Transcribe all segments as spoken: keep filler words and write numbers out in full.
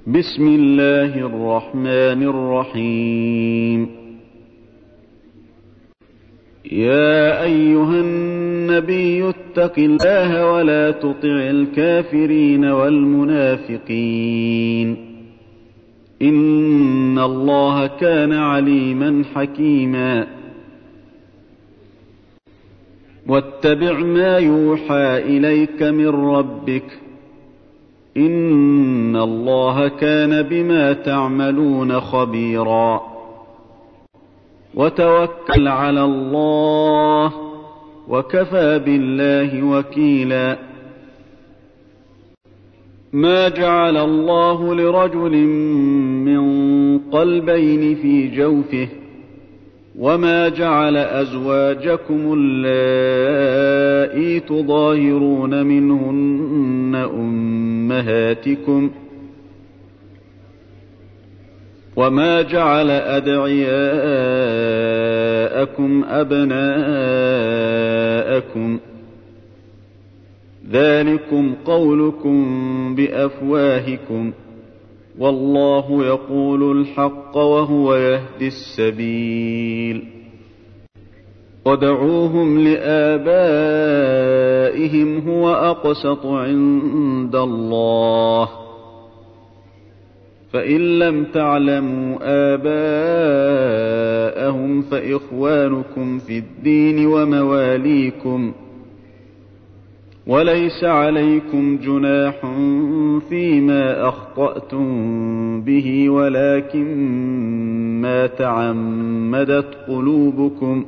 بسم الله الرحمن الرحيم. يا أيها النبي اتق الله ولا تطع الكافرين والمنافقين، إن الله كان عليما حكيما. واتبع ما يوحى إليك من ربك، إن الله كان بما تعملون خبيرا. وتوكل على الله، وكفى بالله وكيلا. ما جعل الله لرجل من قلبين في جوفه، وما جعل أزواجكم اللائي تظاهرون منهن أمهاتكم، وما جعل أدعياءكم أبناءكم، ذلكم قولكم بأفواهكم، والله يقول الحق وهو يهدي السبيل. ودعوهم لآبائهم هو أقسط عند الله، فإن لم تعلموا آباءهم فإخوانكم في الدين ومواليكم، وليس عليكم جناح فيما أخطأتم به، ولكن ما تعمدت قلوبكم،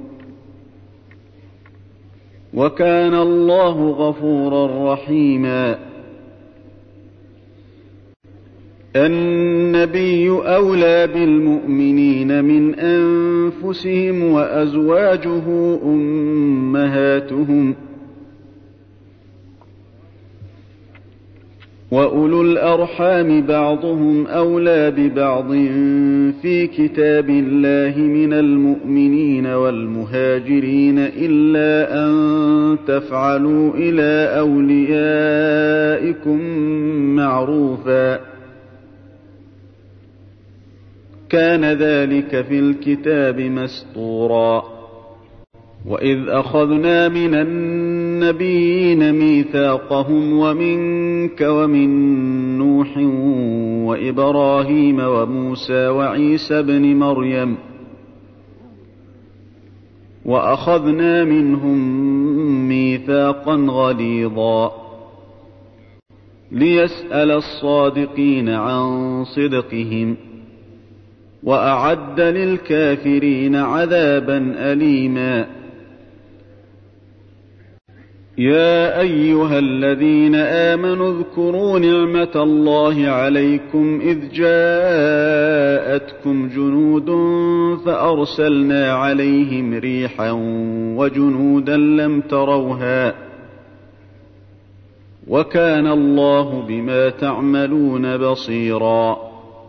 وكان الله غفورا رحيما. النبي أولى بالمؤمنين من أنفسهم، وأزواجه أمهاتهم، وأولو الأرحام بعضهم أولى ببعض في كتاب الله من المؤمنين والمهاجرين، إلا أن تفعلوا إلى أوليائكم معروفا، كان ذلك في الكتاب مسطورا. وإذ أخذنا من النبيين ميثاقهم ومنك ومن نوح وإبراهيم وموسى وعيسى بن مريم، وأخذنا منهم ميثاقا غليظا، ليسأل الصادقين عن صدقهم، وأعد للكافرين عذابا أليما. يا أيها الذين آمنوا اذكروا نعمة الله عليكم إذ جاءتكم جنود فأرسلنا عليهم ريحا وجنودا لم تروها، وكان الله بما تعملون بصيرا.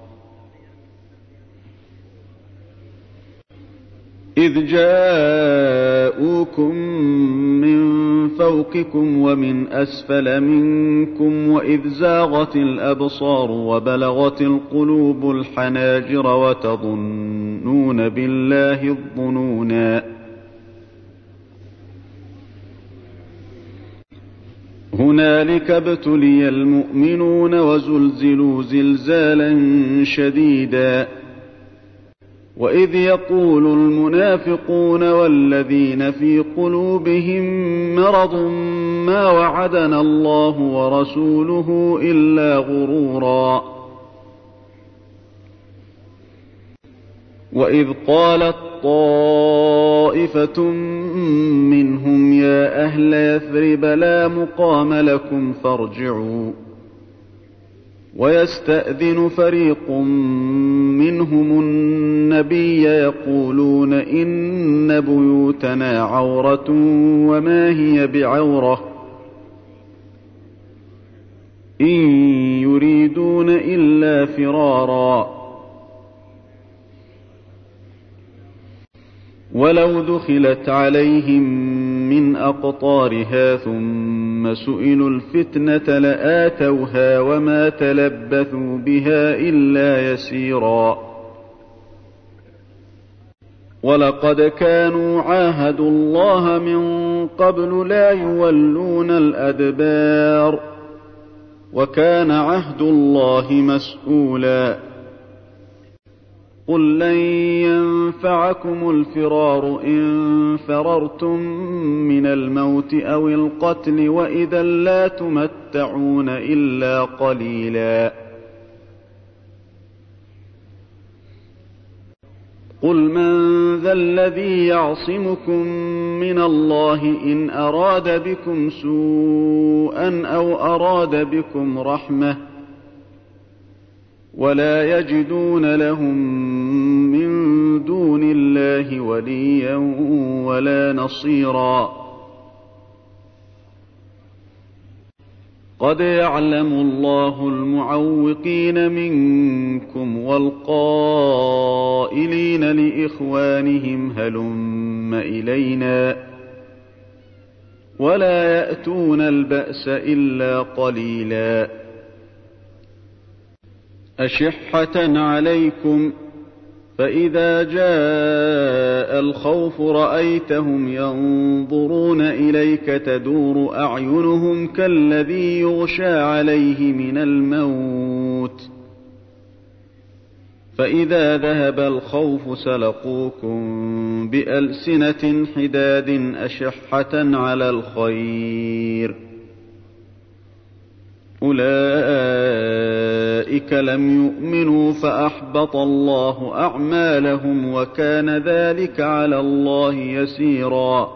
إذ جاءوكم من فوقكم ومن أسفل منكم، وإذ زاغت الأبصار وبلغت القلوب الحناجر، وتظنون بالله الظنونا. هنالك ابتلي المؤمنون وزلزلوا زلزالا شديدا. وإذ يقول المنافقون والذين في قلوبهم مرض ما وعدنا الله ورسوله إلا غرورا. وإذ قالت طائفة منهم يا أهل يثرب لا مقام لكم فارجعوا، ويستأذن فريق منهم النبي يقولون إن بيوتنا عورة وما هي بعورة، إن يريدون إلا فرارا. ولو دخلت عليهم من أقطارها ثم سئلوا الفتنة لآتوها وما تلبثوا بها إلا يسيرا ولقد كانوا عاهدوا الله من قبل لا يولون الأدبار وكان عهد الله مسؤولا قل لن ينفعكم الفرار إن فررتم من الموت أو القتل وإذا لا تمتعون إلا قليلا قل من ذا الذي يعصمكم من الله إن أراد بكم سوءا أو أراد بكم رحمة ولا يجدون لهم من دون الله وليا ولا نصيرا قد يعلم الله المعوقين منكم والقائلين لإخوانهم هلم إلينا ولا يأتون البأس إلا قليلا أشحة عليكم فإذا جاء الخوف رأيتهم ينظرون إليك تدور أعينهم كالذي يغشى عليه من الموت فإذا ذهب الخوف سلقوكم بألسنة حداد أشحة على الخير أولئك لم يؤمنوا فأحبط الله أعمالهم وكان ذلك على الله يسيرا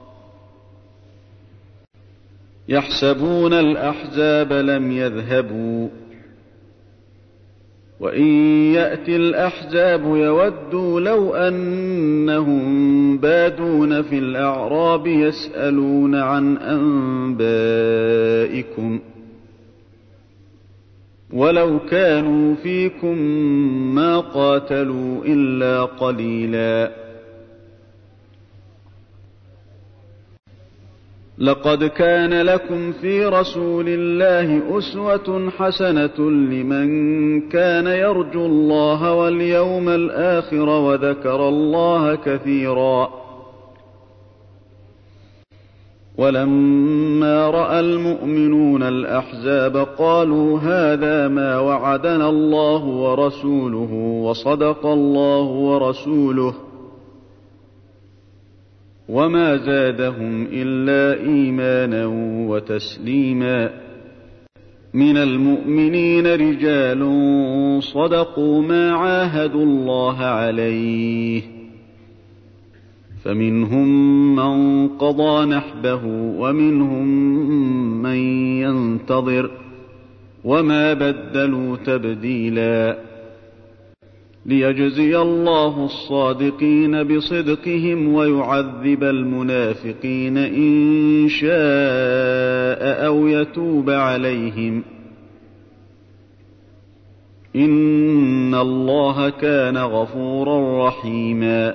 يحسبون الأحزاب لم يذهبوا وإن يأتي الأحزاب يودوا لو أنهم بادون في الأعراب يسألون عن أنبائكم ولو كانوا فيكم ما قاتلوا إلا قليلا لقد كان لكم في رسول الله أسوة حسنة لمن كان يرجو الله واليوم الآخر وذكر الله كثيرا ولما رأى المؤمنون الأحزاب قالوا هذا ما وعدنا الله ورسوله وصدق الله ورسوله وما زادهم إلا إيمانا وتسليما من المؤمنين رجال صدقوا ما عاهدوا الله عليه فمنهم من قضى نحبه ومنهم من ينتظر وما بدلوا تبديلا ليجزي الله الصادقين بصدقهم ويعذب المنافقين إن شاء أو يتوب عليهم إن الله كان غفورا رحيما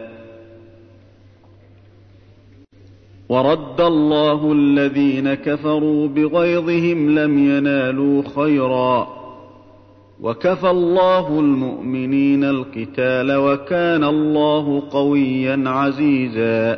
ورد الله الذين كفروا بغيظهم لم ينالوا خيرا وكفى الله المؤمنين القتال وكان الله قويا عزيزا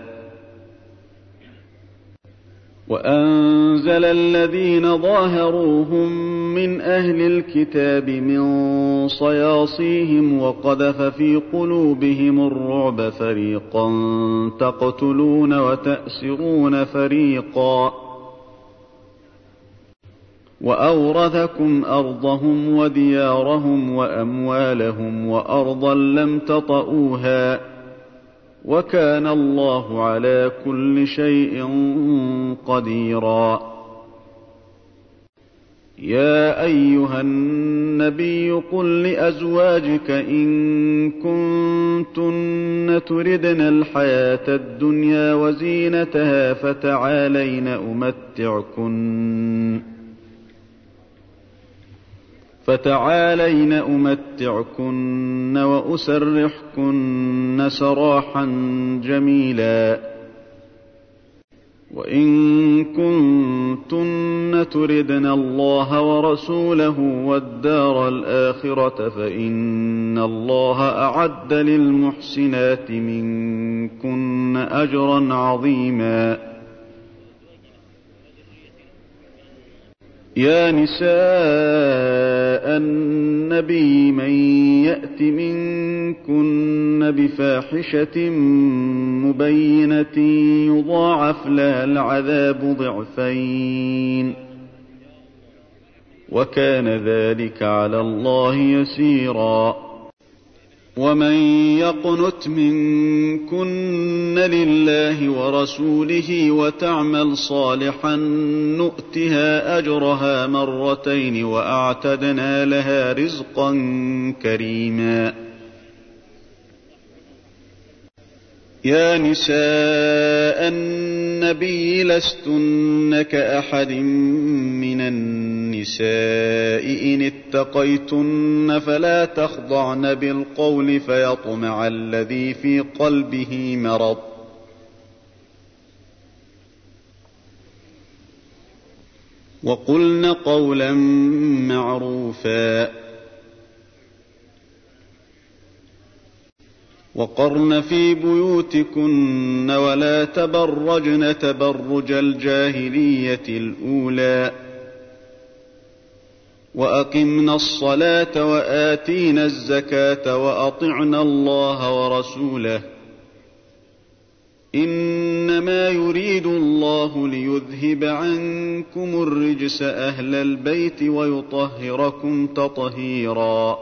وأنزل الذين ظاهروهم من أهل الكتاب من صياصيهم وقذف في قلوبهم الرعب فريقا تقتلون وتأسرون فريقا وأورثكم أرضهم وديارهم وأموالهم وأرضا لم تطئوها وكان الله على كل شيء قديرا يا أيها النبي قل لأزواجك إن كنتن تردن الحياة الدنيا وزينتها فتعالين أمتعكن فتعالين أمتعكن وأسرحكن سراحا جميلا. وإن كنتن تردن الله ورسوله والدار الآخرة فإن الله أعد للمحسنات منكن أجرا عظيما. يا نساء النبي من يأت منكن بفاحشة مبينة يضاعف لها العذاب ضعفين وكان ذلك على الله يسيرا. ومن يقنت منكن لله ورسوله وتعمل صالحا نؤتها أجرها مرتين وأعتدنا لها رزقا كريما. يا نساء النبي لستن كأحد من النساء إن اتقيتن فلا تخضعن بالقول فيطمع الذي في قلبه مرض وقلن قولا معروفا وقرن في بيوتكن ولا تبرجن تبرج الجاهلية الأولى وأقمنا الصلاة وآتينا الزكاة وأطعنا الله ورسوله إنما يريد الله ليذهب عنكم الرجس أهل البيت ويطهركم تطهيرا.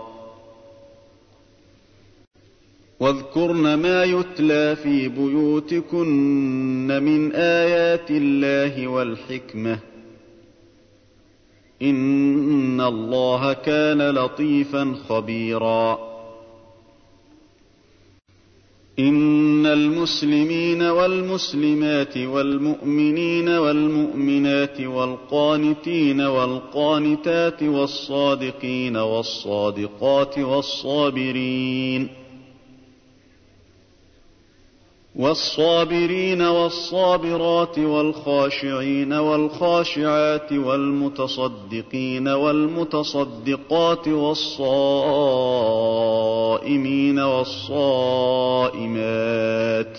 واذكرن ما يتلى في بيوتكن من آيات الله والحكمة إن الله كان لطيفا خبيرا. إن المسلمين والمسلمات والمؤمنين والمؤمنات والقانتين والقانتات والصادقين والصادقات والصابرين والصابرين والصابرات والخاشعين والخاشعات والمتصدقين والمتصدقات والصائمين والصائمات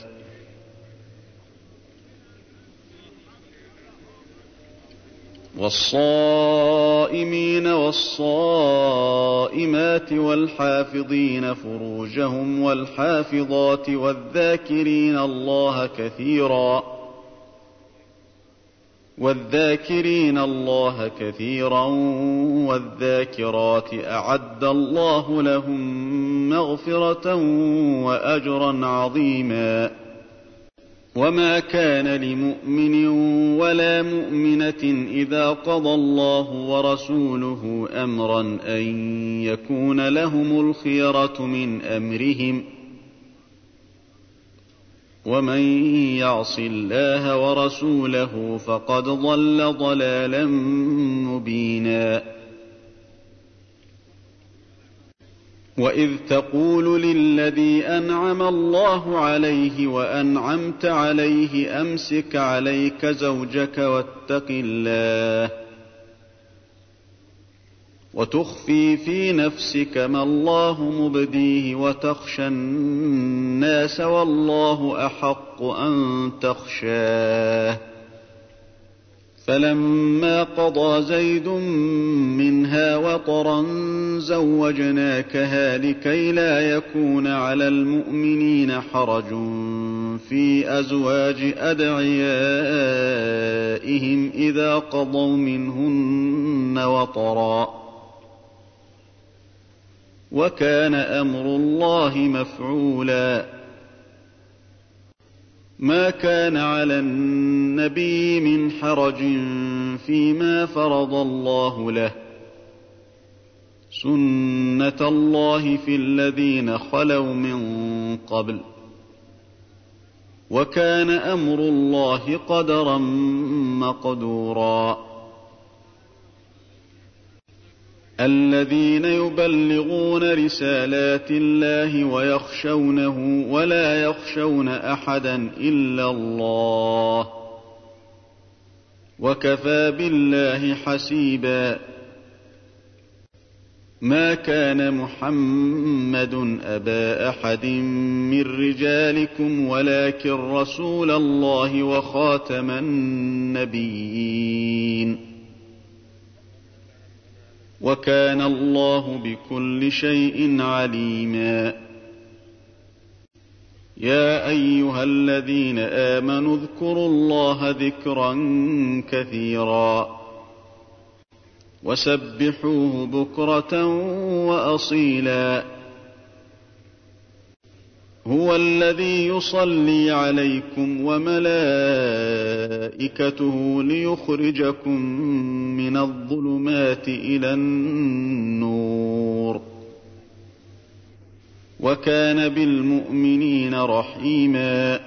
والصائمين والصائمات والحافظين فروجهم والحافظات والذاكرين الله كثيرا والذاكرين الله كثيرا والذاكرات أعد الله لهم مغفرة وأجرا عظيما. وما كان لمؤمن ولا مؤمنة إذا قضى الله ورسوله أمرا أن يكون لهم الخيرة من أمرهم ومن يعص الله ورسوله فقد ضل ضلالا مبينا. وإذ تقول للذي أنعم الله عليه وأنعمت عليه أمسك عليك زوجك واتق الله وتخفي في نفسك ما الله مبديه وتخشى الناس والله أحق أن تخشاه فلما قضى زيد منها وطرا زوجناكها لكي لا يكون على المؤمنين حرج في أزواج أدعيائهم إذا قضوا منهن وطرا وكان أمر الله مفعولا. ما كان على النبي من حرج فيما فرض الله له سنة الله في الذين خلوا من قبل وكان أمر الله قدرا مقدورا. الذين يبلغون رسالات الله ويخشونه ولا يخشون أحدا إلا الله وكفى بالله حسيبا. ما كان محمد أبا أحد من رجالكم ولكن رسول الله وخاتم النبيين وكان الله بكل شيء عليما. يا أيها الذين آمنوا اذكروا الله ذكرا كثيرا وسبحوه بكرة وأصيلا. هو الذي يصلي عليكم وملائكته ليخرجكم من الظلمات إلى النور وكان بالمؤمنين رحيما.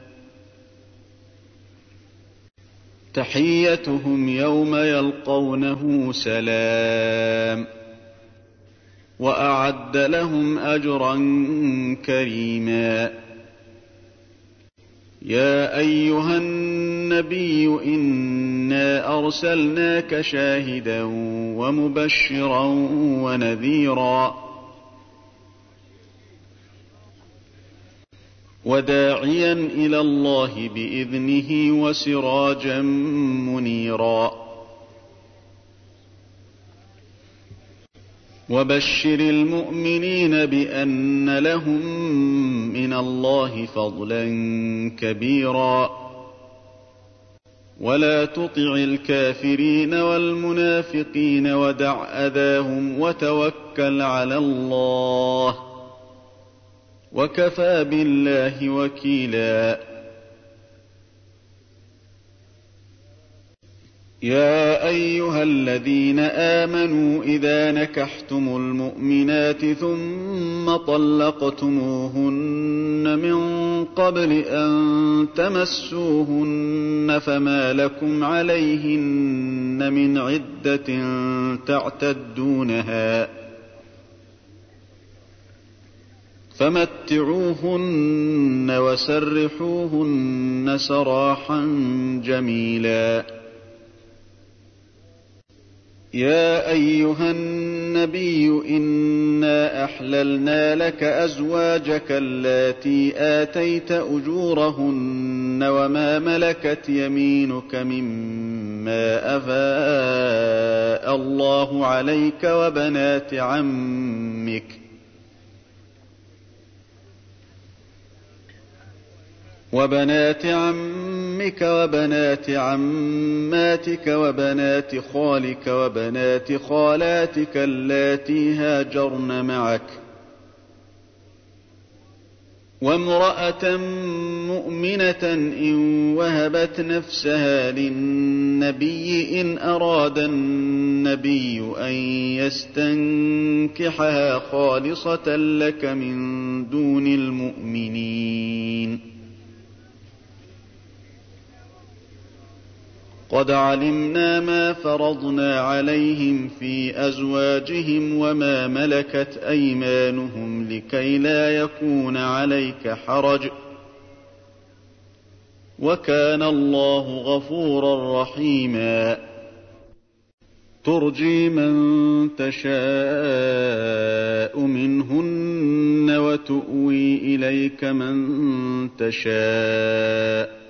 تحيتهم يوم يلقونه سلام وأعد لهم أجرا كريما. يا أيها النبي إنا أرسلناك شاهدا ومبشرا ونذيرا وداعيا إلى الله بإذنه وسراجا منيرا. وبشر المؤمنين بأن لهم من الله فضلا كبيرا. ولا تطع الكافرين والمنافقين ودع أذاهم وتوكل على الله وكفى بالله وكيلا. يا أيها الذين آمنوا إذا نكحتم المؤمنات ثم طلقتموهن من قبل أن تمسوهن فما لكم عليهن من عدة تعتدونها فمتعوهن وسرحوهن سراحا جميلا. يا أيها النبي إنا أحللنا لك أزواجك اللاتي آتيت أجورهن وما ملكت يمينك مما أفاء الله عليك وبنات عمك وبنات عمك وبنات عماتك وبنات خالك وبنات خالاتك اللاتي هاجرن معك وامرأة مؤمنة إن وهبت نفسها للنبي إن أراد النبي أن يستنكحها خالصة لك من دون المؤمنين. قد علمنا ما فرضنا عليهم في أزواجهم وما ملكت أيمانهم لكي لا يكون عليك حرج وكان الله غفورا رحيما. ترجي من تشاء منهن وتؤوي إليك من تشاء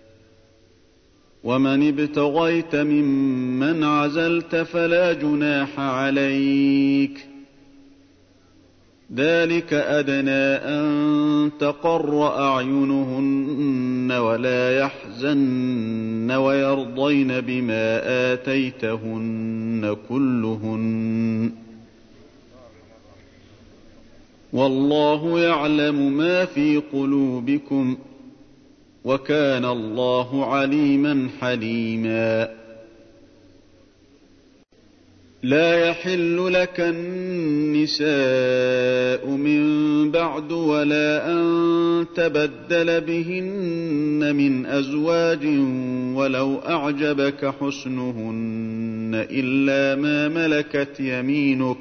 ومن ابتغيت ممن عزلت فلا جناح عليك ذلك أدنى أن تقر أعينهن ولا يحزن ويرضين بما آتيتهن كلهن والله يعلم ما في قلوبكم وكان الله عليما حليما. لا يحل لك النساء من بعد ولا أن تبدل بهن من أزواج ولو أعجبك حسنهن إلا ما ملكت يمينك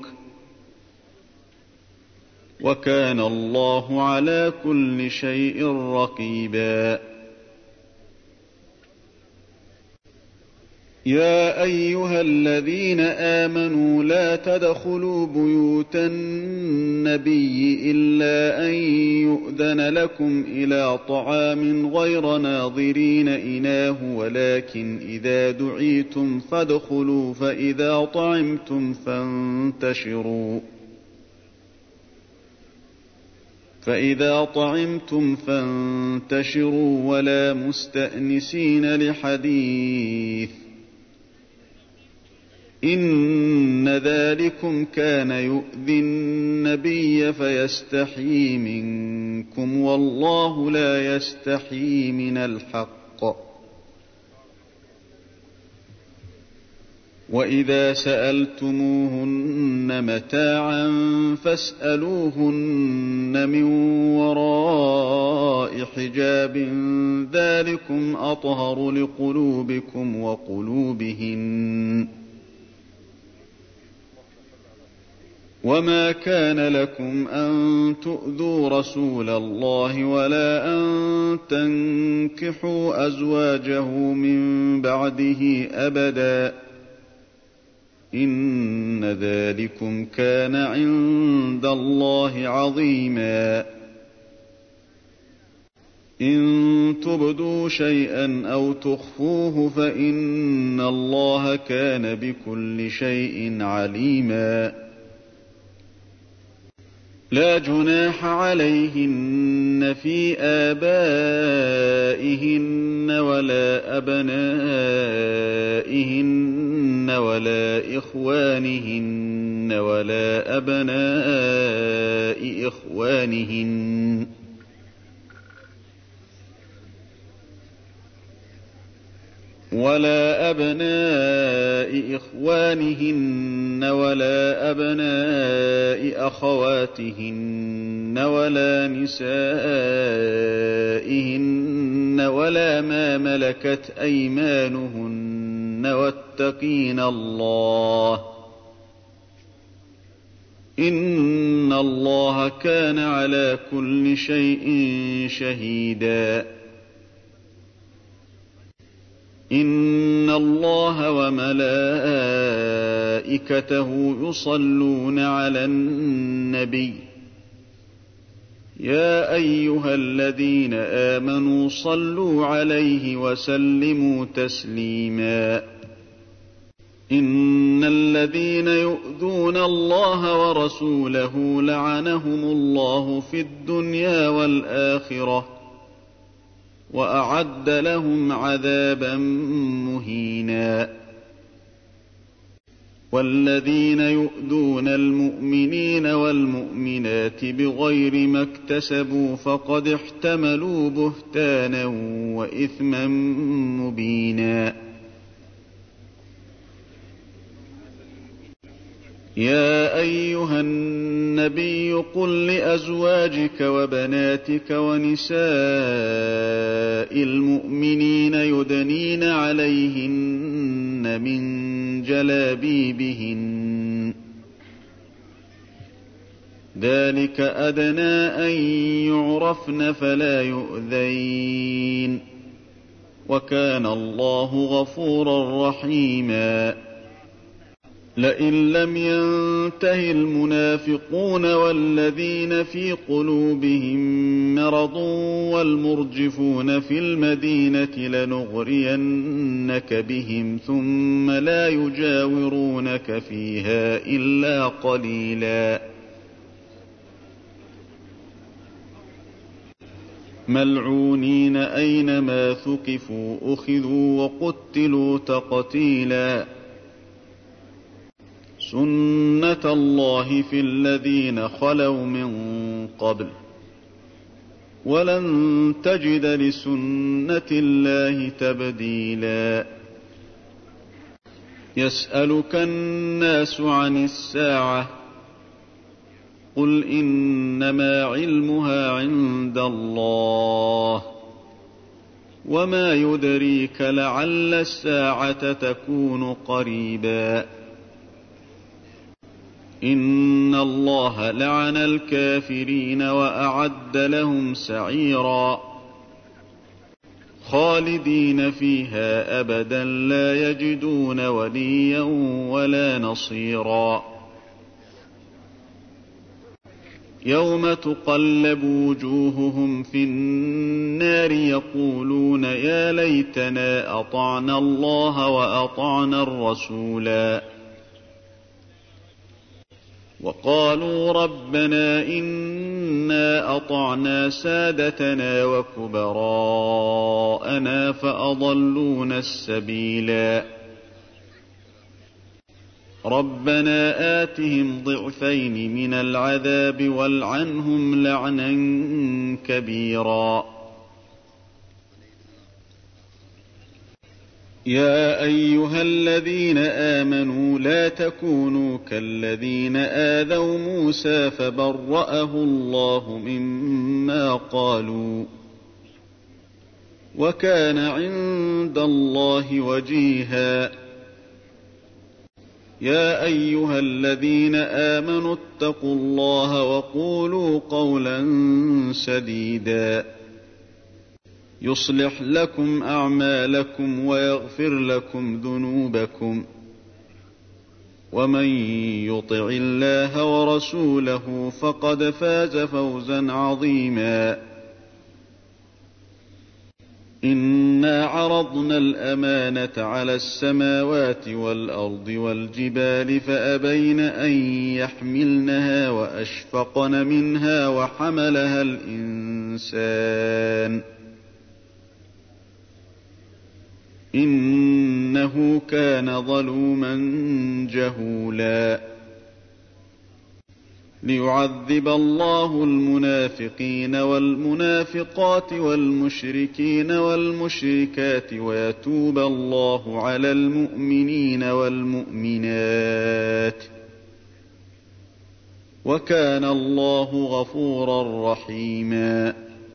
وكان الله على كل شيء رقيبا. يا أيها الذين آمنوا لا تدخلوا بيوت النبي إلا أن يؤذن لكم إلى طعام غير ناظرين إناه ولكن إذا دعيتم فادخلوا فإذا طعمتم فانتشروا فإذا طعمتم فانتشروا ولا مستأنسين لحديث إن ذلكم كان يؤذي النبي فيستحيي منكم والله لا يستحيي من الحق. وإذا سألتموهن متاعا فاسألوهن من وراء حجاب ذلكم أطهر لقلوبكم وقلوبهن. وما كان لكم أن تؤذوا رسول الله ولا أن تنكحوا أزواجه من بعده أبدا إن ذلكم كان عند الله عظيما. إن تبدوا شيئا أو تخفوه فإن الله كان بكل شيء عليما. لا جناح عليهن في آبائهن ولا أبنائهن ولا إخوانهن ولا أبناء إخوانهن ولا أبناء إخوانهن ولا أبناء أخواتهن ولا نسائهن ولا ما ملكت أيمانهن واتقين الله إن الله كان على كل شيء شهيدا. إن الله وملائكته يصلون على النبي يا أيها الذين آمنوا صلوا عليه وسلموا تسليما. إن الذين يؤذون الله ورسوله لعنهم الله في الدنيا والآخرة وأعد لهم عذابا مهينا. والذين يؤذون المؤمنين والمؤمنات بغير ما اكتسبوا فقد احتملوا بهتانا وإثما مبينا. يا أيها النبي قل لأزواجك وبناتك ونساء المؤمنين يدنين عليهن من جلابيبهن ذلك أدنى أن يعرفن فلا يؤذين وكان الله غفورا رحيما. لئن لم ينته المنافقون والذين في قلوبهم مرض والمرجفون في المدينة لنغرينك بهم ثم لا يجاورونك فيها إلا قليلا. ملعونين أينما ثقفوا أخذوا وقتلوا تقتيلا. سنة الله في الذين خلوا من قبل ولن تجد لسنة الله تبديلا. يسألك الناس عن الساعة قل إنما علمها عند الله وما يدريك لعل الساعة تكون قريبا إن الله لعن الكافرين وأعد لهم سعيرا خالدين فيها أبدا لا يجدون وليا ولا نصيرا يوم تقلب وجوههم في النار يقولون يا ليتنا أطعنا الله وأطعنا الرسولا وقالوا ربنا إنا أطعنا سادتنا وكبراءنا فأضلونا السبيلا ربنا آتهم ضعفين من العذاب والعنهم لعنا كبيرا يا أيها الذين آمنوا لا تكونوا كالذين آذوا موسى فبرأه الله مما قالوا وكان عند الله وجيها يا أيها الذين آمنوا اتقوا الله وقولوا قولا سديدا يصلح لكم أعمالكم ويغفر لكم ذنوبكم ومن يطع الله ورسوله فقد فاز فوزا عظيما إنا عرضنا الأمانة على السماوات والأرض والجبال فأبين أن يحملنها وأشفقن منها وحملها الإنسان إنه كان ظلوما جهولا ليعذب الله المنافقين والمنافقات والمشركين والمشركات ويتوب الله على المؤمنين والمؤمنات وكان الله غفورا رحيما